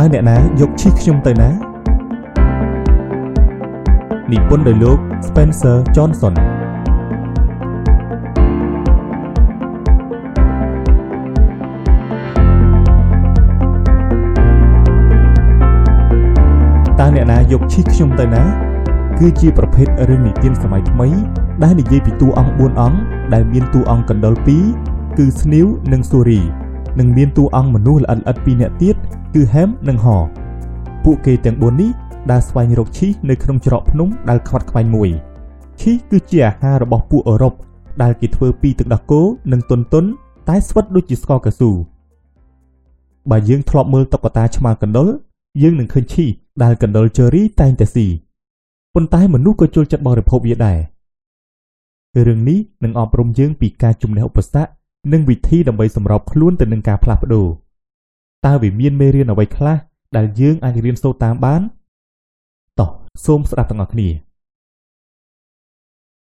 Tao nè ná dục chiខ្ញុំទៅណានិពន្ធដោយលោក Spencer Johnson តើអ្នកណាយកឈីខ្ញុំទៅណាគឺជាប្រភេទរឿងនិទានសម័យថ្មីដែលនិយាយពីតួអង្គ4អង្គដែលមានតួអង្គកណ្ដុរ2គឺស្នីវនិងស៊ូរីនិងមានតួអង្គមនុស្សល្អិតៗ2នាក់ទៀតគឺហែមនិងហពួកគេទាំង4នេះដែលស្វែងរកឈីនៅក្នុងច្រកភ្នំដែលខ្វាត់ខ្វែងមួយឈីគឺជាអាហាររបស់ពួកអឺរ៉ុបដែលគេធ្វើពីទឹកដោះគោនិងទុនតែស្វិតដូចជាស្ករកៅស៊ូបើយើងធ្លាប់មើលតុក្កតាឆ្មាកណ្ដុរយើងនឹងឃើញឈីដែលកណ្ដុរជើរីតែងតែស៊ីប៉ុន្តែមនុស្សក៏ចូលចិត្តបរិភោគវាដែររឿងនេះនឹងអប់រំយើងពីការជំនះឧបសគ្គនិងវិធីដើម្បីសម្របខ្លួនទៅនឹងការផ្លាស់ប្ដូរតើវាមានមេរៀនអ្វីខ្លះដែលយើងអាចរៀនសូត្រតាមបានតោះសូមស្ដាប់ទាំងអស់គ្នា